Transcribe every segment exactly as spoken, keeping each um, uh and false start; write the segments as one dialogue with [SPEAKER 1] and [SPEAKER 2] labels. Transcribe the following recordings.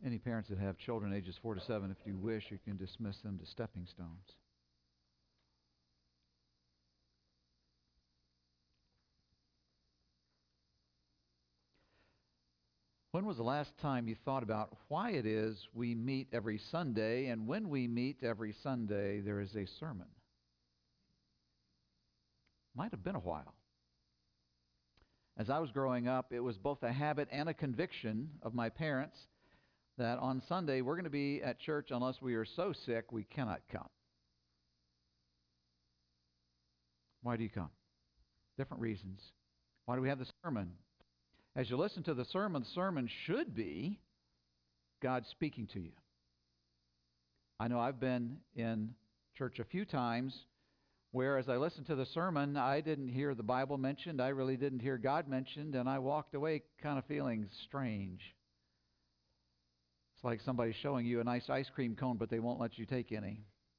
[SPEAKER 1] Any parents that have children ages four to seven, if you wish, you can dismiss them to stepping stones. When was the last time you thought about why it is we meet every Sunday, and when we meet every Sunday, there is a sermon? Might have been a while. As I was growing up, it was both a habit and a conviction of my parents that on Sunday we're going to be at church unless we are so sick we cannot come. Why do you come? Different reasons. Why do we have the sermon? As you listen to the sermon, the sermon should be God speaking to you. I know I've been in church a few times where as I listened to the sermon, I didn't hear the Bible mentioned, I really didn't hear God mentioned, and I walked away kind of feeling strange. It's like somebody showing you a nice ice cream cone, but they won't let you take any.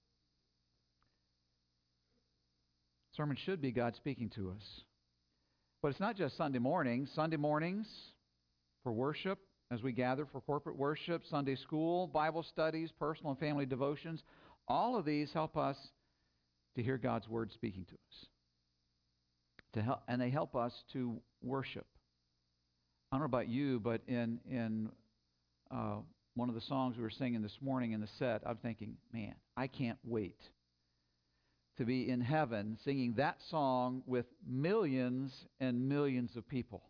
[SPEAKER 1] Sermon should be God speaking to us. But it's not just Sunday mornings. Sunday mornings for worship, as we gather for corporate worship, Sunday school, Bible studies, personal and family devotions, all of these help us to hear God's word speaking to us. To help, and they help us to worship. I don't know about you, but in in uh, one of the songs we were singing this morning in the set, I'm thinking, man, I can't wait to be in heaven singing that song with millions and millions of people.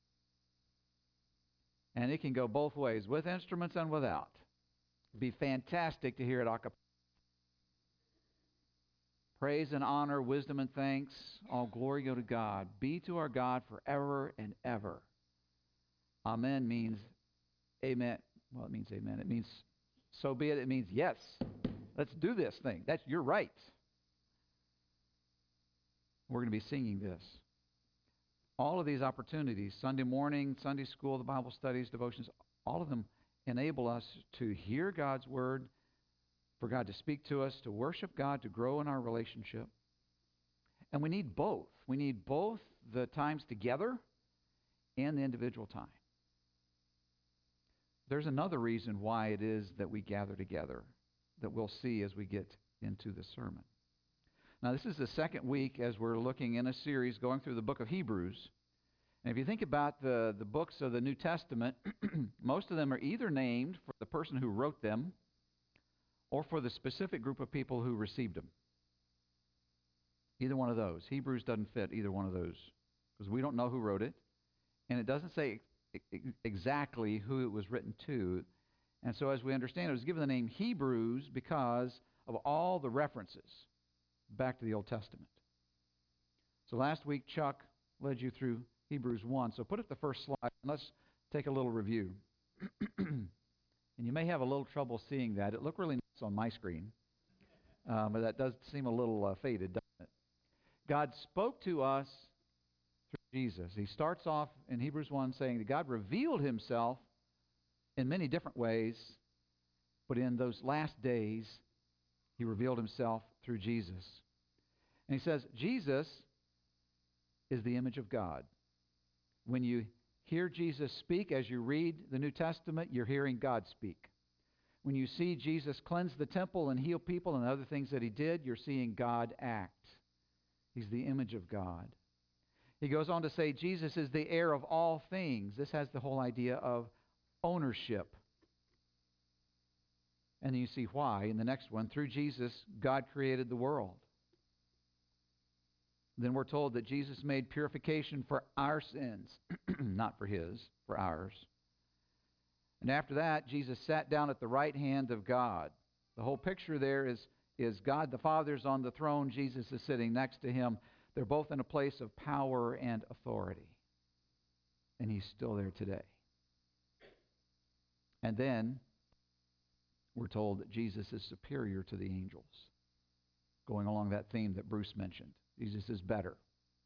[SPEAKER 1] And it can go both ways, with instruments and without. It'd be fantastic to hear it a cappella. Praise and honor, wisdom and thanks, all glory go to God. Be to our God forever and ever. Amen means amen. Well, it means amen. It means so be it. It means yes. Let's do this thing. That's you're right. We're going to be singing this. All of these opportunities, Sunday morning, Sunday school, the Bible studies, devotions, all of them enable us to hear God's word, for God to speak to us, to worship God, to grow in our relationship. And we need both. We need both the times together and the individual time. There's another reason why it is that we gather together that we'll see as we get into the sermon. Now, this is the second week as we're looking in a series going through the book of Hebrews. And if you think about the, the books of the New Testament, most of them are either named for the person who wrote them or for the specific group of people who received them. Either one of those. Hebrews doesn't fit either one of those because we don't know who wrote it, and it doesn't say exactly who it was written to. And so as we understand, it was given the name Hebrews because of all the references back to the Old Testament. So last week, Chuck led you through Hebrews one. So put up the first slide, and let's take a little review. And you may have a little trouble seeing that. It looked really nice on my screen, um, but that does seem a little uh, faded, doesn't it? God spoke to us through Jesus. He starts off in Hebrews one saying that God revealed himself in many different ways, but in those last days, he revealed himself through Jesus. And he says, Jesus is the image of God. When you hear Jesus speak, as you read the New Testament, you're hearing God speak. When you see Jesus cleanse the temple and heal people and other things that he did, you're seeing God act. He's the image of God. He goes on to say Jesus is the heir of all things. This has the whole idea of ownership. And then you see why in the next one. Through Jesus, God created the world. Then we're told that Jesus made purification for our sins, not for his, for ours. And after that, Jesus sat down at the right hand of God. The whole picture there is, is God the Father's on the throne. Jesus is sitting next to him. They're both in a place of power and authority. And he's still there today. And then we're told that Jesus is superior to the angels, going along that theme that Bruce mentioned. Jesus is better.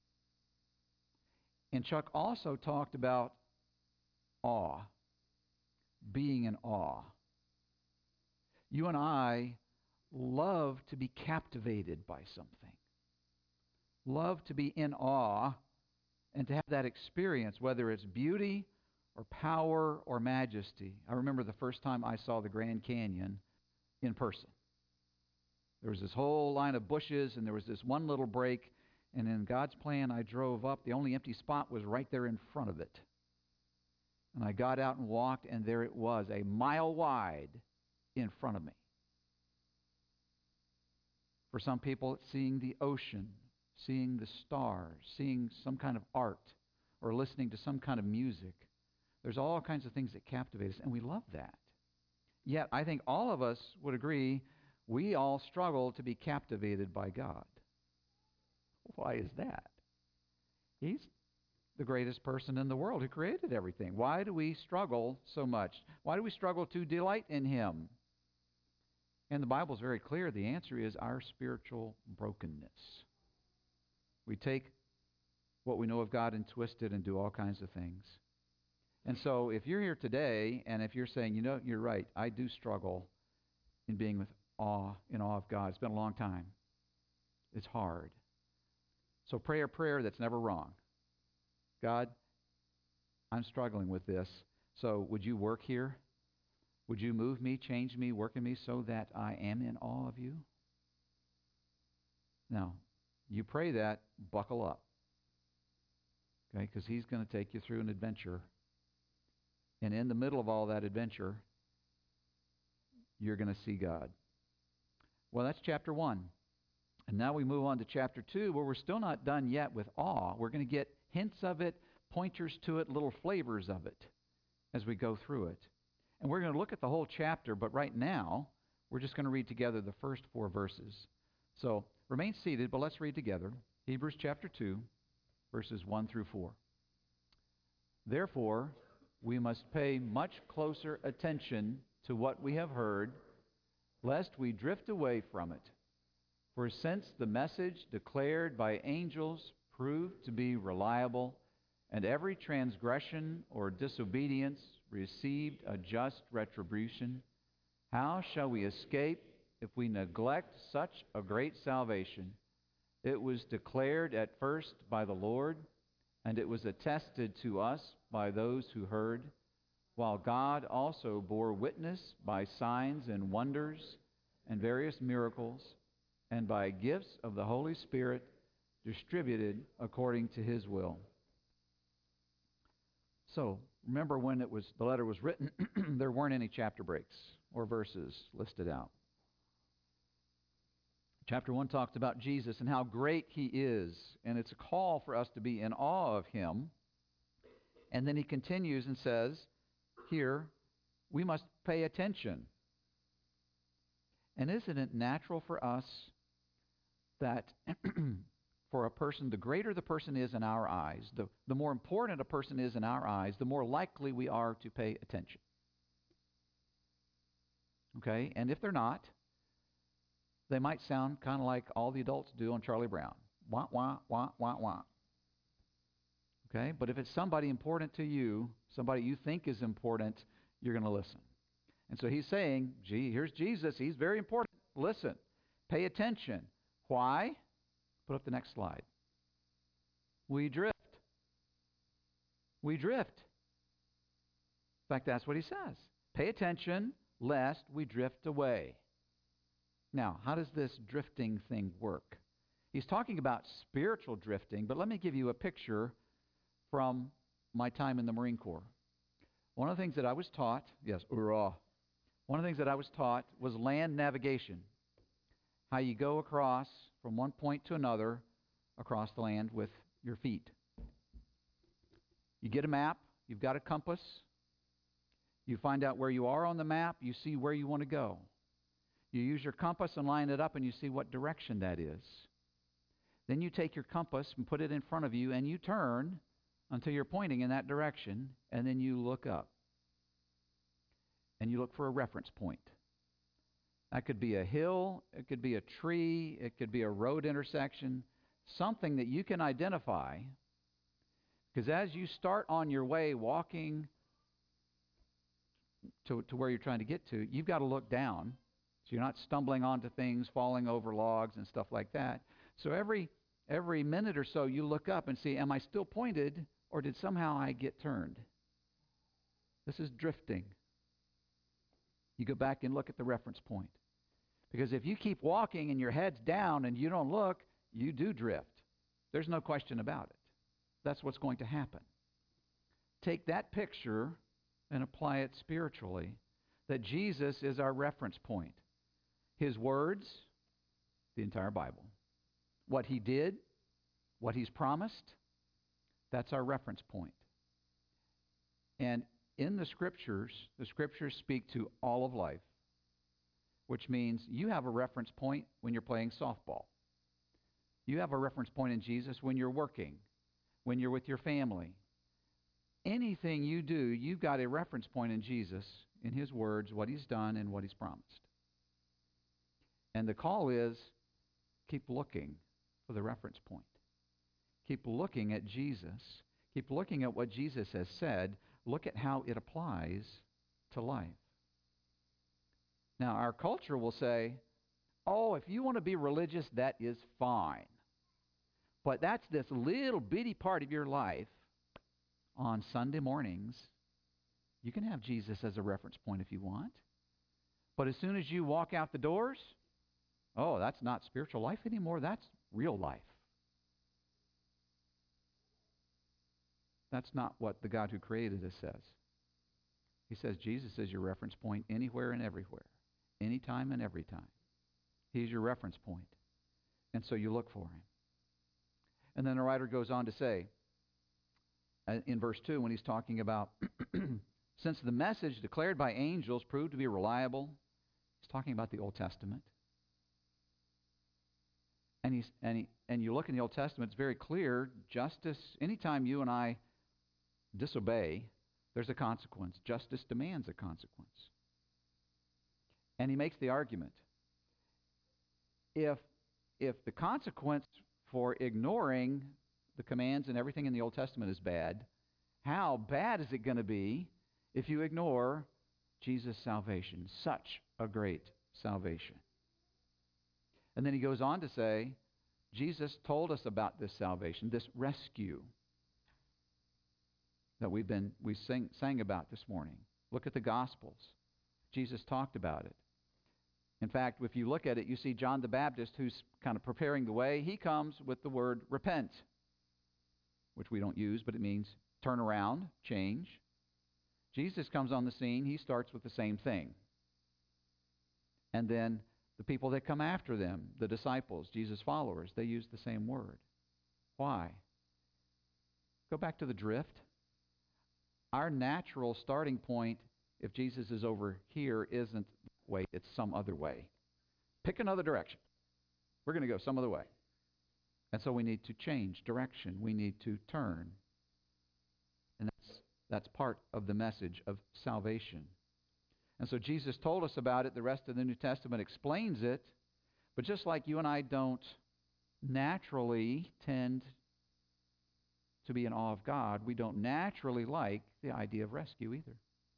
[SPEAKER 1] And Chuck also talked about awe, being in awe. You and I love to be captivated by something, love to be in awe and to have that experience, whether it's beauty or power or majesty. I remember the first time I saw the Grand Canyon in person. There was this whole line of bushes, and there was this one little break, and in God's plan, I drove up. The only empty spot was right there in front of it. And I got out and walked, and there it was, a mile wide in front of me. For some people, it's seeing the ocean, seeing the stars, seeing some kind of art, or listening to some kind of music. There's all kinds of things that captivate us, and we love that. Yet, I think all of us would agree, we all struggle to be captivated by God. Why is that? He's the greatest person in the world who created everything. Why do we struggle so much? Why do we struggle to delight in Him? And the Bible is very clear. The answer is our spiritual brokenness. We take what we know of God and twist it and do all kinds of things. And so if you're here today, and if you're saying, you know, you're right, I do struggle in being with awe, in awe of God. It's been a long time. It's hard. So pray a prayer that's never wrong. God, I'm struggling with this. So would you work here? Would you move me, change me, work in me so that I am in awe of you? Now, you pray that, buckle up. Okay, because He's going to take you through an adventure. And in the middle of all that adventure, you're going to see God. Well, that's chapter one. And now we move on to chapter two, where we're still not done yet with awe. We're going to get hints of it, pointers to it, little flavors of it as we go through it. And we're going to look at the whole chapter, but right now, we're just going to read together the first four verses. So remain seated, but let's read together. Hebrews chapter two, verses one through four. Therefore, we must pay much closer attention to what we have heard, lest we drift away from it. For since the message declared by angels proved to be reliable, and every transgression or disobedience received a just retribution, how shall we escape if we neglect such a great salvation? It was declared at first by the Lord, and it was attested to us by those who heard, while God also bore witness by signs and wonders and various miracles, and by gifts of the Holy Spirit distributed according to His will. So, remember when it was the letter was written, there weren't any chapter breaks or verses listed out. Chapter one talks about Jesus and how great He is, and it's a call for us to be in awe of Him. And then he continues and says, here, we must pay attention. And isn't it natural for us that for a person, the greater the person is in our eyes, the, the more important a person is in our eyes, the more likely we are to pay attention. Okay? And if they're not, they might sound kind of like all the adults do on Charlie Brown. Wah, wah, wah, wah, wah. Okay? But if it's somebody important to you, somebody you think is important, you're going to listen. And so he's saying, gee, here's Jesus. He's very important. Listen. Pay attention. Why? Put up the next slide. We drift. We drift. In fact, that's what he says. Pay attention lest we drift away. Now, how does this drifting thing work? He's talking about spiritual drifting, but let me give you a picture from my time in the Marine Corps. One of the things that I was taught, yes, hoorah. One of the things that I was taught was land navigation. How you go across from one point to another across the land with your feet. You get a map, you've got a compass, you find out where you are on the map, you see where you want to go. You use your compass and line it up and you see what direction that is. Then you take your compass and put it in front of you and you turn until you're pointing in that direction, and then you look up. And you look for a reference point. That could be a hill, it could be a tree, it could be a road intersection, something that you can identify. Because as you start on your way walking to, to where you're trying to get to, you've got to look down. So you're not stumbling onto things, falling over logs and stuff like that. So every every minute or so you look up and see, am I still pointed or did somehow I get turned? This is drifting. You go back and look at the reference point. Because if you keep walking and your head's down and you don't look, you do drift. There's no question about it. That's what's going to happen. Take that picture and apply it spiritually, that Jesus is our reference point. His words, the entire Bible. What he did, what he's promised, that's our reference point. And in the Scriptures, the Scriptures speak to all of life, which means you have a reference point when you're playing softball. You have a reference point in Jesus when you're working, when you're with your family. Anything you do, you've got a reference point in Jesus, in his words, what he's done and what he's promised. And the call is, keep looking for the reference point. Keep looking at Jesus. Keep looking at what Jesus has said. Look at how it applies to life. Now, our culture will say, oh, if you want to be religious, that is fine. But that's this little bitty part of your life. On Sunday mornings, you can have Jesus as a reference point if you want. But as soon as you walk out the doors, oh, that's not spiritual life anymore. That's real life. That's not what the God who created us says. He says Jesus is your reference point anywhere and everywhere, anytime and every time. He's your reference point. And so you look for him. And then the writer goes on to say, in verse two, when he's talking about, since the message declared by angels proved to be reliable, he's talking about the Old Testament. And, he's, and, he, and you look in the Old Testament, it's very clear, justice, anytime you and I disobey, there's a consequence. Justice demands a consequence. And he makes the argument, if, if the consequence for ignoring the commands and everything in the Old Testament is bad, how bad is it going to be if you ignore Jesus' salvation? Such a great salvation. And then he goes on to say, Jesus told us about this salvation, this rescue that we've been we sing, sang about this morning. Look at the Gospels. Jesus talked about it. In fact, if you look at it, you see John the Baptist, who's kind of preparing the way. He comes with the word repent, which we don't use, but it means turn around, change. Jesus comes on the scene. He starts with the same thing. And then the people that come after them, the disciples, Jesus' followers, they use the same word. Why? Go back to the drift. Our natural starting point, if Jesus is over here, isn't that way, it's some other way. Pick another direction. We're going to go some other way. And so we need to change direction. We need to turn. And that's, that's part of the message of salvation. And so Jesus told us about it. The rest of the New Testament explains it. But just like you and I don't naturally tend to be in awe of God, we don't naturally like the idea of rescue either.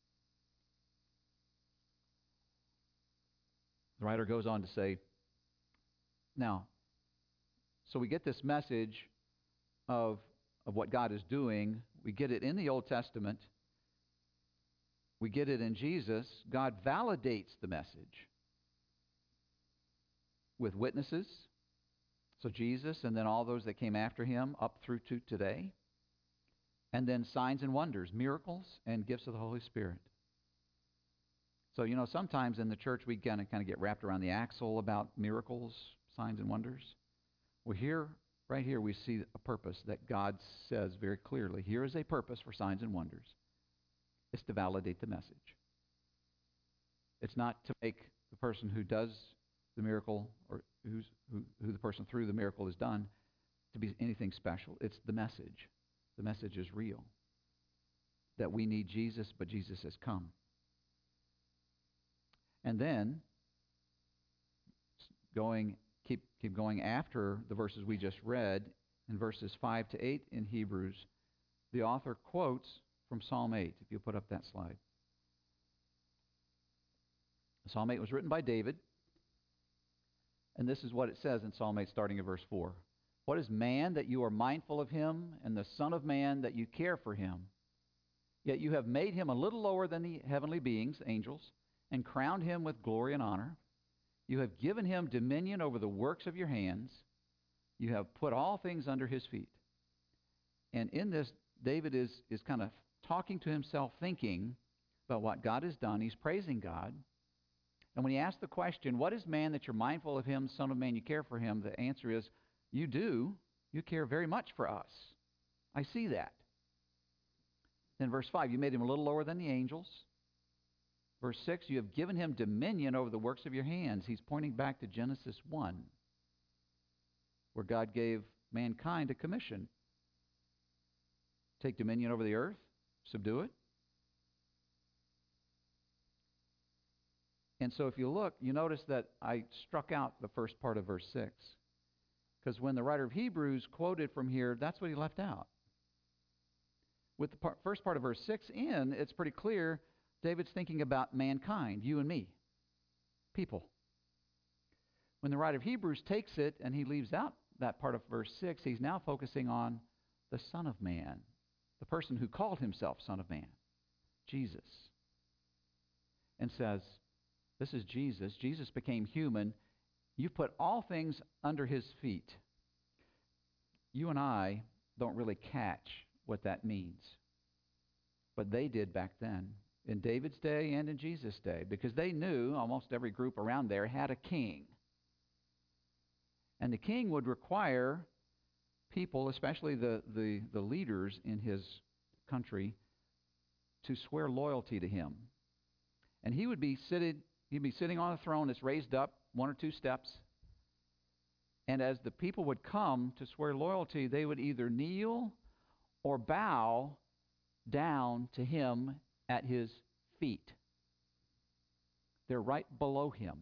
[SPEAKER 1] The writer goes on to say, now, so we get this message of, of what God is doing. We get it in the Old Testament. We get it in Jesus. God validates the message with witnesses. So Jesus and then all those that came after him up through to today. And then signs and wonders, miracles and gifts of the Holy Spirit. So, you know, sometimes in the church we kind of kind of get wrapped around the axle about miracles, signs and wonders. Well, here, right here, we see a purpose that God says very clearly. Here is a purpose for signs and wonders. It's to validate the message. It's not to make the person who does the miracle or who's, who, who the person through the miracle has done to be anything special. It's the message. The message is real. That we need Jesus, but Jesus has come. And then, going, keep, keep going after the verses we just read, in verses five to eight in Hebrews, the author quotes from Psalm eight, if you put up that slide. Psalm eight was written by David, and this is what it says in Psalm eight, starting at verse four. What is man that you are mindful of him, and the Son of Man that you care for him? Yet you have made him a little lower than the heavenly beings, angels, and crowned him with glory and honor. You have given him dominion over the works of your hands. You have put all things under his feet. And in this, David is, is kind of talking to himself, thinking about what God has done. He's praising God. And when he asks the question, what is man that you're mindful of him, son of man, you care for him? The answer is, you do. You care very much for us. I see that. Then verse five, you made him a little lower than the angels. Verse six, you have given him dominion over the works of your hands. He's pointing back to Genesis one, where God gave mankind a commission. Take dominion over the earth, subdue it. And so if you look, you notice that I struck out the first part of verse six. Because when the writer of Hebrews quoted from here, that's what he left out. With the part, first part of verse six in, it's pretty clear David's thinking about mankind, you and me, people. When the writer of Hebrews takes it and he leaves out that part of verse six, he's now focusing on the Son of Man, the person who called himself Son of Man, Jesus, and says, this is Jesus. Jesus became human. You put all things under his feet. You and I don't really catch what that means. But they did back then, in David's day and in Jesus' day, because they knew almost every group around there had a king. And the king would require people, especially the, the, the leaders in his country, to swear loyalty to him. And he would be seated, he'd be sitting on a throne that's raised up one or two steps. And as the people would come to swear loyalty, they would either kneel or bow down to him at his feet. They're right below him.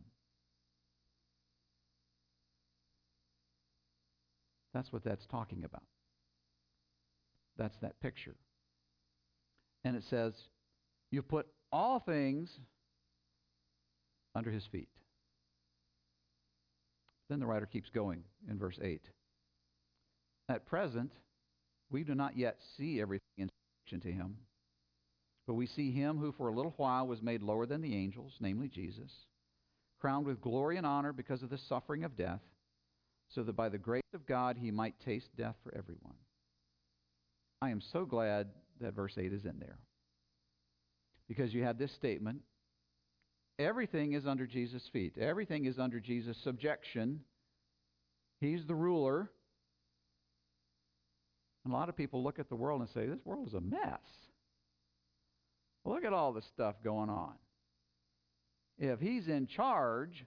[SPEAKER 1] That's what that's talking about. That's that picture. And it says, you put all things under his feet. Then the writer keeps going in verse eight. At present, we do not yet see everything in subjection to him, but we see him who for a little while was made lower than the angels, namely Jesus, crowned with glory and honor because of the suffering of death, so that by the grace of God he might taste death for everyone. I am so glad that verse eight is in there, because you have this statement, everything is under Jesus' feet. Everything is under Jesus' subjection. He's the ruler. And a lot of people look at the world and say, this world is a mess. Look at all the stuff going on. If he's in charge,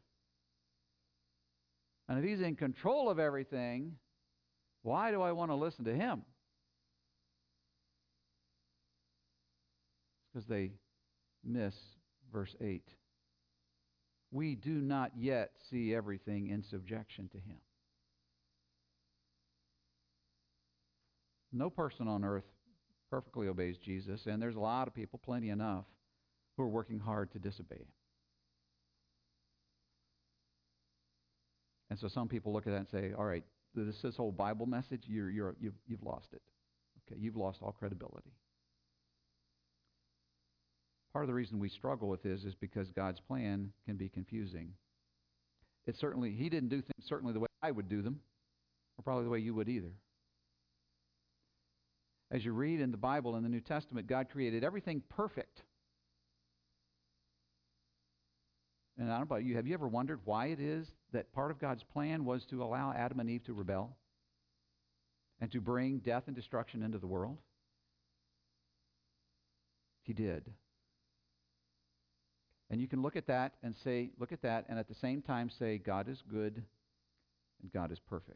[SPEAKER 1] and if he's in control of everything, why do I want to listen to him? It's because they miss verse eight. We do not yet see everything in subjection to him. No person on earth perfectly obeys Jesus, and there's a lot of people, plenty enough, who are working hard to disobey him. And so some people look at that and say, all right, this, this whole Bible message, you're, you're, you've, you've lost it. Okay, you've lost all credibility. Part of the reason we struggle with this is because God's plan can be confusing. It certainly, he didn't do things certainly the way I would do them, or probably the way you would either. As you read in the Bible, in the New Testament, God created everything perfect. And I don't know about you, have you ever wondered why it is that part of God's plan was to allow Adam and Eve to rebel and to bring death and destruction into the world? He did. And you can look at that and say, look at that, and at the same time say, God is good and God is perfect.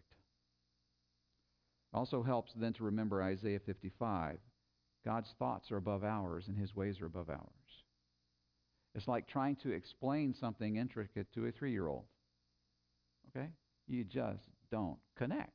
[SPEAKER 1] Also helps then to remember Isaiah fifty-five. God's thoughts are above ours and his ways are above ours. It's like trying to explain something intricate to a three-year-old. Okay? You just don't connect.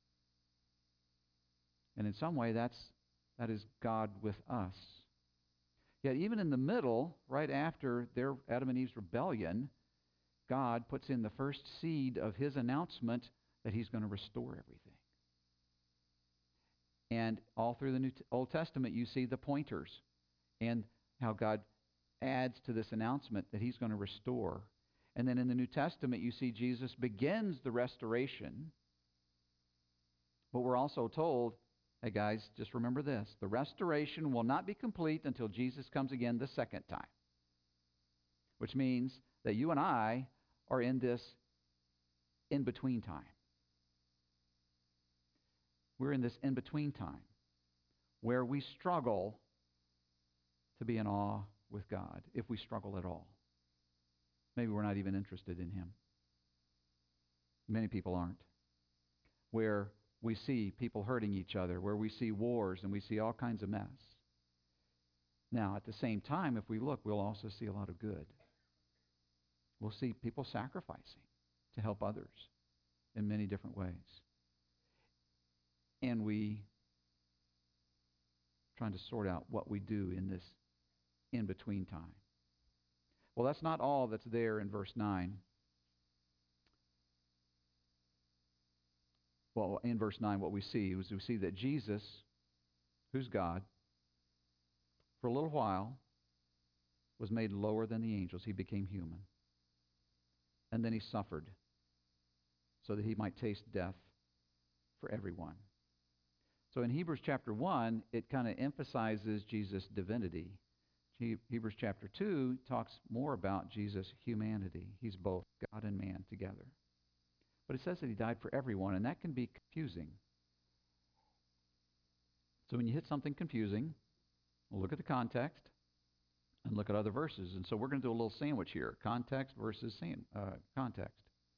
[SPEAKER 1] And in some way, that's that is God with us. Yet even in the middle, right after their Adam and Eve's rebellion, God puts in the first seed of his announcement that he's going to restore everything. And all through the New T- Old Testament, you see the pointers. and how God adds to this announcement that he's going to restore. And then in the New Testament, you see Jesus begins the restoration. But we're also told, hey guys, just remember this. The restoration will not be complete until Jesus comes again the second time. Which means that you and I are in this in-between time. We're in this in-between time where we struggle to be in awe with God, if we struggle at all. Maybe we're not even interested in him. Many people aren't. Where we see people hurting each other, where we see wars and we see all kinds of mess. Now, at the same time, if we look, we'll also see a lot of good. We'll see people sacrificing to help others in many different ways. And we trying to sort out what we do in this in-between time. Well, that's not all that's there in verse nine. Well, in verse nine, what we see is we see that Jesus, who's God, for a little while was made lower than the angels. He became human. And then he suffered so that he might taste death for everyone. So in Hebrews chapter one, it kind of emphasizes Jesus' divinity. He, Hebrews chapter two talks more about Jesus' humanity. He's both God and man together. But it says that he died for everyone, and that can be confusing. So when you hit something confusing, we'll look at the context and look at other verses. And so we're going to do a little sandwich here, context versus san- uh, context.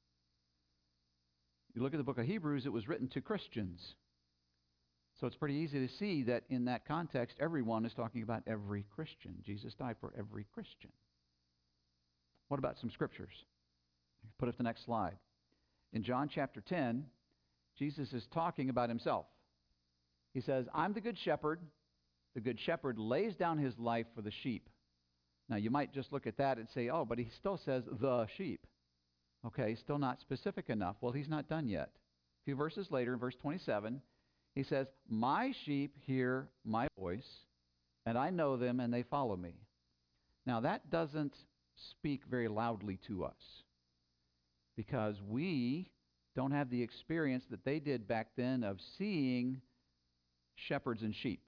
[SPEAKER 1] You look at the book of Hebrews, it was written to Christians. So it's pretty easy to see that in that context, everyone is talking about every Christian. Jesus died for every Christian. What about some scriptures? Put up the next slide. In John chapter ten, Jesus is talking about himself. He says, I'm the good shepherd. The good shepherd lays down his life for the sheep. Now, you might just look at that and say, oh, but he still says the sheep. Okay, still not specific enough. Well, he's not done yet. A few verses later, in verse twenty-seven, he says, my sheep hear my voice, and I know them, and they follow me. Now, that doesn't speak very loudly to us, because we don't have the experience that they did back then of seeing shepherds and sheep.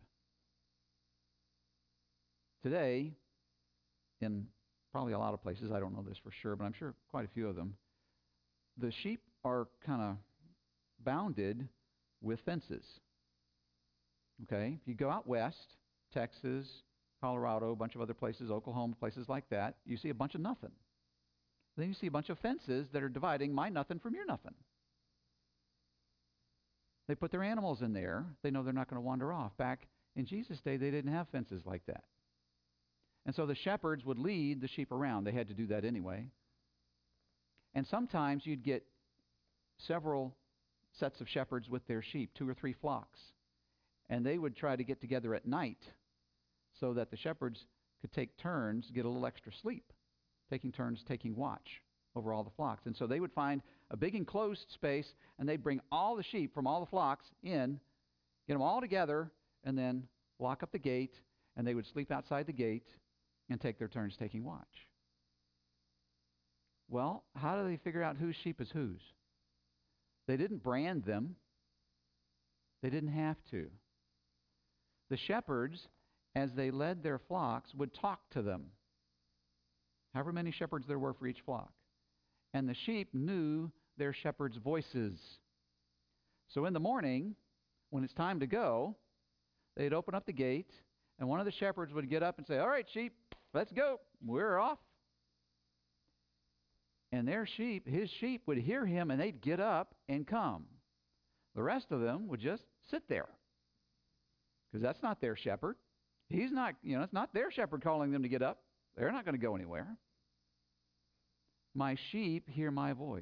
[SPEAKER 1] Today, in probably a lot of places, I don't know this for sure, but I'm sure quite a few of them, the sheep are kind of bounded with fences. Okay? If you go out west, Texas, Colorado, a bunch of other places, Oklahoma, places like that, you see a bunch of nothing. Then you see a bunch of fences that are dividing my nothing from your nothing. They put their animals in there. They know they're not going to wander off. Back in Jesus' day, they didn't have fences like that. And so the shepherds would lead the sheep around. They had to do that anyway. And sometimes you'd get several sets of shepherds with their sheep, two or three flocks. And they would try to get together at night so that the shepherds could take turns, get a little extra sleep, taking turns taking watch over all the flocks. And so they would find a big enclosed space, and they'd bring all the sheep from all the flocks in, get them all together, and then lock up the gate, and they would sleep outside the gate and take their turns taking watch. Well, how do they figure out whose sheep is whose? They didn't brand them. They didn't have to. The shepherds, as they led their flocks, would talk to them. However many shepherds there were for each flock. And the sheep knew their shepherds' voices. So in the morning, when it's time to go, they'd open up the gate, and one of the shepherds would get up and say, all right, sheep, let's go. We're off. And their sheep, his sheep, would hear him, and they'd get up and come. The rest of them would just sit there, because that's not their shepherd. He's not, you know, it's not their shepherd calling them to get up. They're not going to go anywhere. My sheep hear my voice.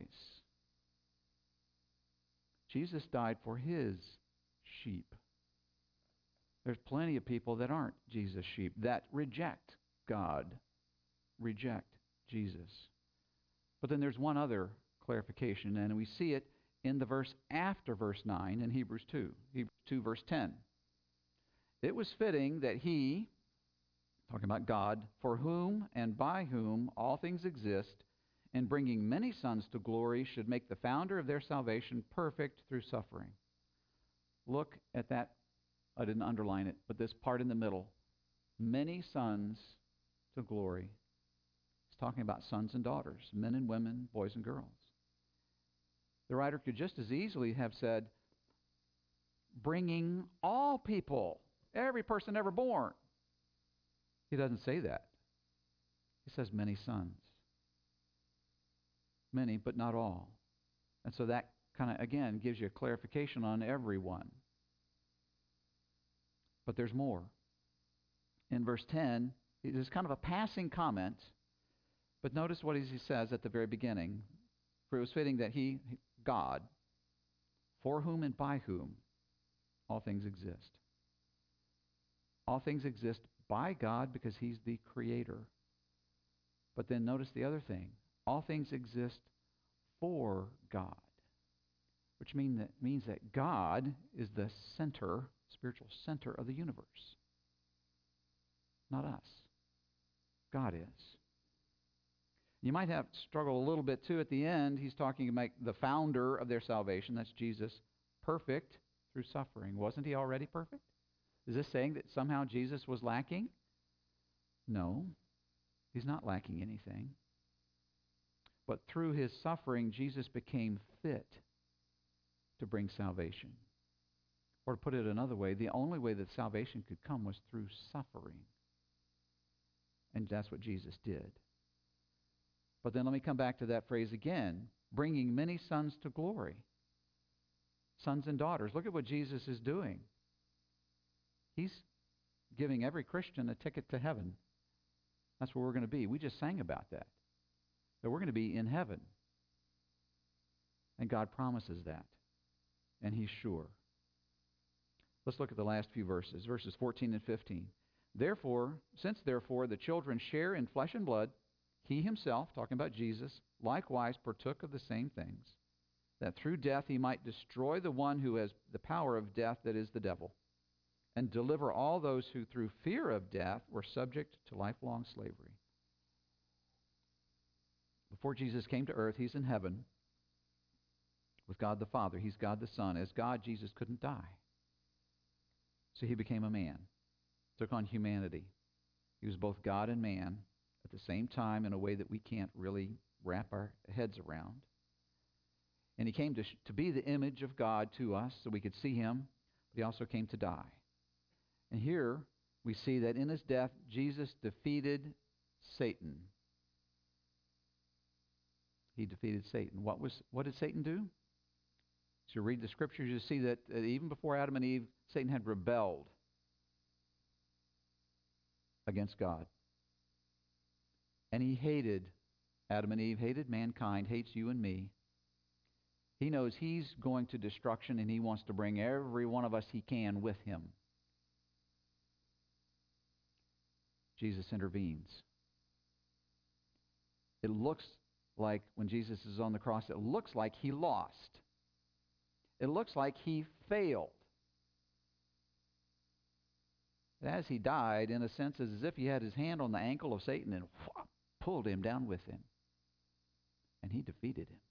[SPEAKER 1] Jesus died for his sheep. There's plenty of people that aren't Jesus' sheep, that reject God, reject Jesus. But then there's one other clarification, and we see it in the verse after verse nine in Hebrews two, Hebrews two, verse ten. It was fitting that he, talking about God, for whom and by whom all things exist, and bringing many sons to glory, should make the founder of their salvation perfect through suffering. Look at that. I didn't underline it, but this part in the middle. Many sons to glory. He's talking about sons and daughters, men and women, boys and girls. The writer could just as easily have said, bringing all people, every person ever born. He doesn't say that. He says many sons. Many, but not all. And so that kind of, again, gives you a clarification on everyone. But there's more. In verse ten, it is kind of a passing comment, but notice what he says at the very beginning. For it was fitting that he, God, for whom and by whom all things exist. All things exist by God because he's the creator. But then notice the other thing. All things exist for God, which mean that, means that God is the center, spiritual center of the universe. Not us. God is. You might have struggled a little bit too at the end. He's talking about the founder of their salvation. That's Jesus, perfect through suffering. Wasn't he already perfect? Is this saying that somehow Jesus was lacking? No, he's not lacking anything. But through his suffering, Jesus became fit to bring salvation. Or to put it another way, the only way that salvation could come was through suffering. And that's what Jesus did. But then let me come back to that phrase again, bringing many sons to glory. Sons and daughters. Look at what Jesus is doing. He's giving every Christian a ticket to heaven. That's where we're going to be. We just sang about that. That we're going to be in heaven. And God promises that. And he's sure. Let's look at the last few verses, verses fourteen and fifteen. Therefore, since therefore the children share in flesh and blood, he himself, talking about Jesus, likewise partook of the same things, that through death he might destroy the one who has the power of death, that is the devil, and deliver all those who through fear of death were subject to lifelong slavery. Before Jesus came to earth, he's in heaven with God the Father. He's God the Son. As God, Jesus couldn't die. So he became a man, took on humanity. He was both God and man at the same time in a way that we can't really wrap our heads around. And he came to, sh- to be the image of God to us so we could see him, but he also came to die. And here we see that in his death, Jesus defeated Satan. He defeated Satan. What was what did Satan do? As you read the scriptures, you see that uh, even before Adam and Eve, Satan had rebelled against God. And he hated Adam and Eve, hated mankind, hates you and me. He knows he's going to destruction, and he wants to bring every one of us he can with him. Jesus intervenes. It looks like when Jesus is on the cross, it looks like he lost. It looks like he failed. As he died, in a sense, it's as if he had his hand on the ankle of Satan and whop, pulled him down with him. And he defeated him.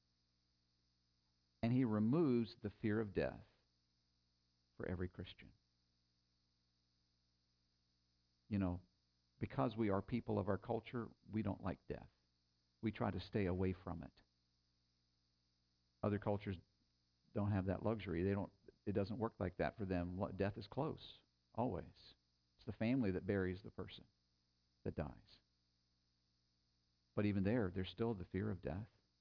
[SPEAKER 1] And he removes the fear of death for every Christian. You know, because we are people of our culture, we don't like death. We try to stay away from it. Other cultures don't have that luxury. They don't. It doesn't work like that for them. Death is close, always. It's the family that buries the person that dies. But even there, there's still the fear of death.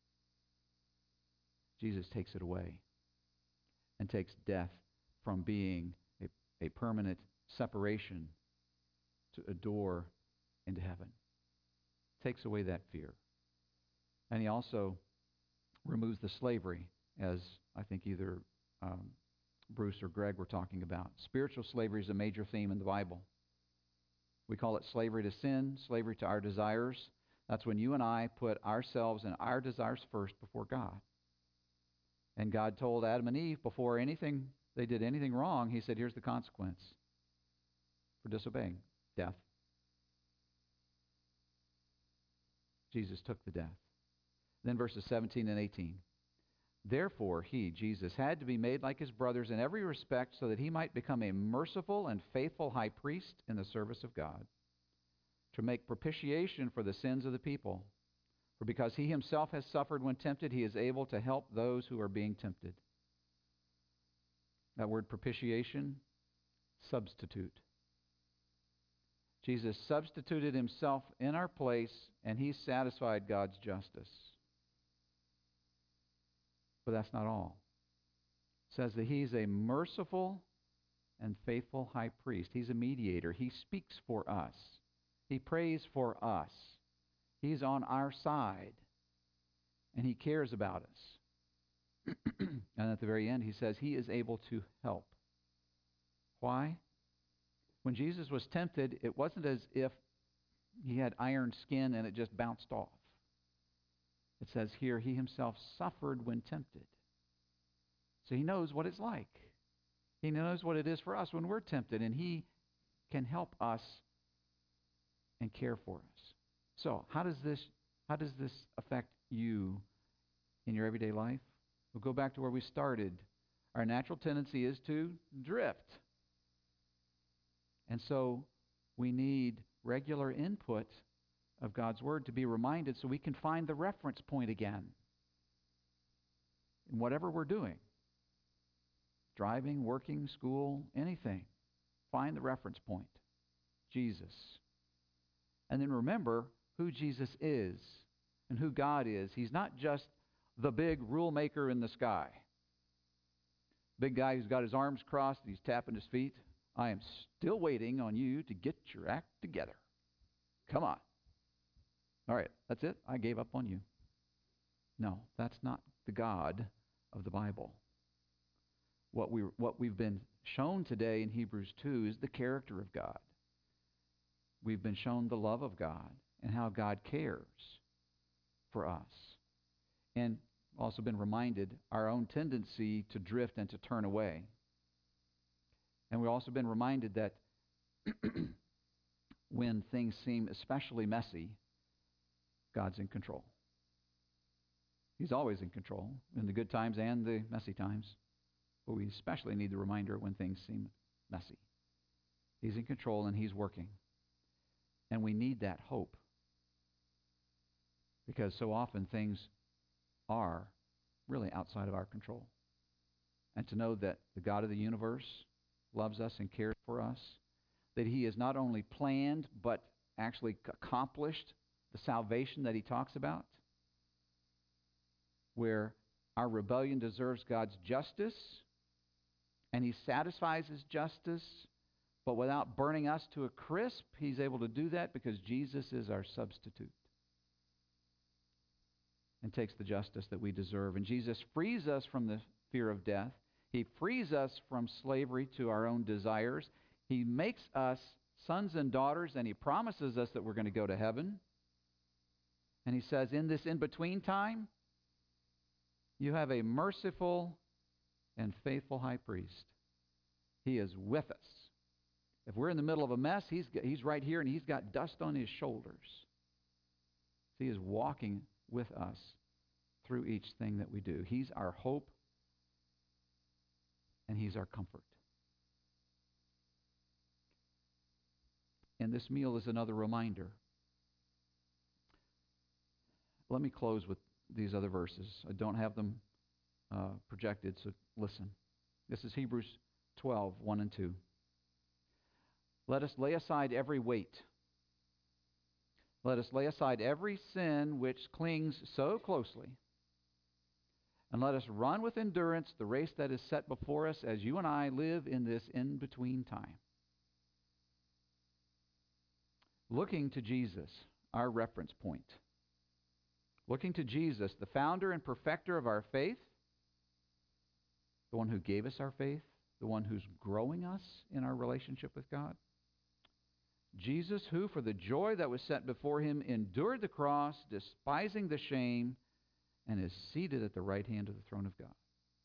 [SPEAKER 1] Jesus takes it away and takes death from being a, a permanent separation to a door into heaven. Takes away that fear. And he also removes the slavery, as I think either um, Bruce or Greg were talking about. Spiritual slavery is a major theme in the Bible. We call it slavery to sin, slavery to our desires. That's when you and I put ourselves and our desires first before God. And God told Adam and Eve before anything they did anything wrong, he said, here's the consequence for disobeying. Death. Jesus took the death. Then verses seventeen and eighteen. Therefore he, Jesus, had to be made like his brothers in every respect so that he might become a merciful and faithful high priest in the service of God, to make propitiation for the sins of the people. For because he himself has suffered when tempted, he is able to help those who are being tempted. That word propitiation, substitute. Jesus substituted himself in our place, and he satisfied God's justice. But that's not all. It says that he's a merciful and faithful high priest. He's a mediator. He speaks for us. He prays for us. He's on our side, and he cares about us. And at the very end, he says he is able to help. Why? When Jesus was tempted, it wasn't as if he had iron skin and it just bounced off. It says here, he himself suffered when tempted. So he knows what it's like. He knows what it is for us when we're tempted, and he can help us and care for us. So how does this how does this affect you in your everyday life? We'll go back to where we started. Our natural tendency is to drift. And so we need regular input of God's Word to be reminded so we can find the reference point again in whatever we're doing. Driving, working, school, anything. Find the reference point. Jesus. And then remember who Jesus is and who God is. He's not just the big rule maker in the sky. Big guy who's got his arms crossed and he's tapping his feet. I am still waiting on you to get your act together. Come on. All right, that's it. I gave up on you. No, that's not the God of the Bible. What we what we've been shown today in Hebrews two is the character of God. We've been shown the love of God and how God cares for us. And also been reminded our own tendency to drift and to turn away. And we've also been reminded that when things seem especially messy, God's in control. He's always in control, in the good times and the messy times. But we especially need the reminder when things seem messy. He's in control and he's working. And we need that hope. Because so often things are really outside of our control. And to know that the God of the universe loves us and cares for us, that he has not only planned but actually accomplished the salvation that he talks about, where our rebellion deserves God's justice, and he satisfies his justice, but without burning us to a crisp, he's able to do that because Jesus is our substitute and takes the justice that we deserve. And Jesus frees us from the fear of death. He frees us from slavery to our own desires. He makes us sons and daughters, and he promises us that we're going to go to heaven. And he says, in this in-between time, you have a merciful and faithful high priest. He is with us. If we're in the middle of a mess, he's, he's right here, and he's got dust on his shoulders. He is walking with us through each thing that we do. He's our hope, and he's our comfort. And this meal is another reminder. Let me close with these other verses. I don't have them uh, projected, so listen. This is Hebrews twelve, one and two. Let us lay aside every weight. Let us lay aside every sin which clings so closely, and let us run with endurance the race that is set before us as you and I live in this in-between time. Looking to Jesus, our reference point. Looking to Jesus, the founder and perfecter of our faith, the one who gave us our faith, the one who's growing us in our relationship with God. Jesus, who for the joy that was set before him endured the cross, despising the shame, and is seated at the right hand of the throne of God.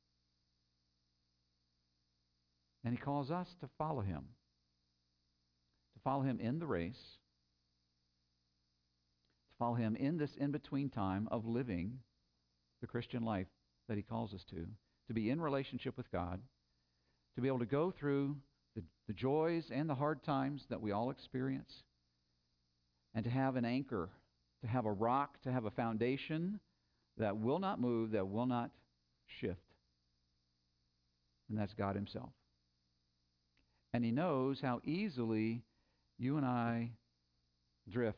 [SPEAKER 1] And he calls us to follow him, to follow him in the race, Follow him in this in-between time of living the Christian life that he calls us to, to be in relationship with God, to be able to go through the, the joys and the hard times that we all experience, and to have an anchor, to have a rock, to have a foundation that will not move, that will not shift. And that's God himself. And he knows how easily you and I drift.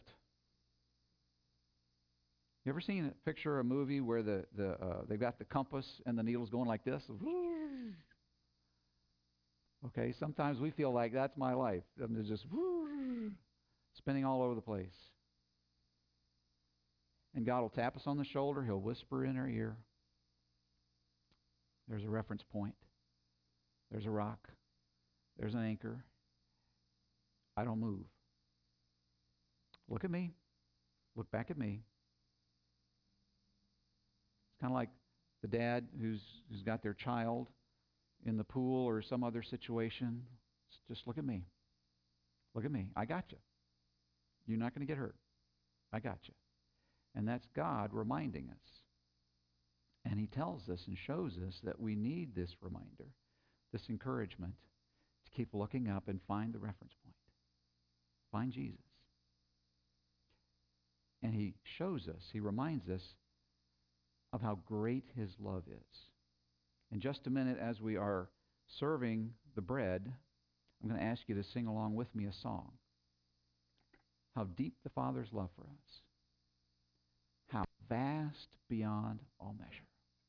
[SPEAKER 1] You ever seen a picture or a movie where the, the uh, they've got the compass and the needle's going like this? Okay, sometimes we feel like that's my life. I'm just spinning all over the place. And God will tap us on the shoulder. He'll whisper in our ear. There's a reference point. There's a rock. There's an anchor. I don't move. Look at me. Look back at me. It's kind of like the dad who's who's got their child in the pool or some other situation. Just look at me. Look at me. I got you. You're not going to get hurt. I got you. And that's God reminding us. And he tells us and shows us that we need this reminder, this encouragement to keep looking up and find the reference point. Find Jesus. And he shows us, he reminds us of how great his love is. In just a minute, as we are serving the bread, I'm going to ask you to sing along with me a song. How deep the Father's love for us. How vast beyond all measure.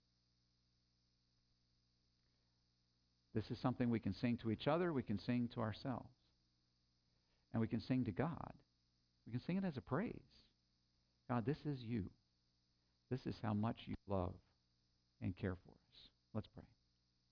[SPEAKER 1] This is something we can sing to each other, we can sing to ourselves. And we can sing to God. We can sing it as a praise. God, this is you. This is how much you love and care for us. Let's pray.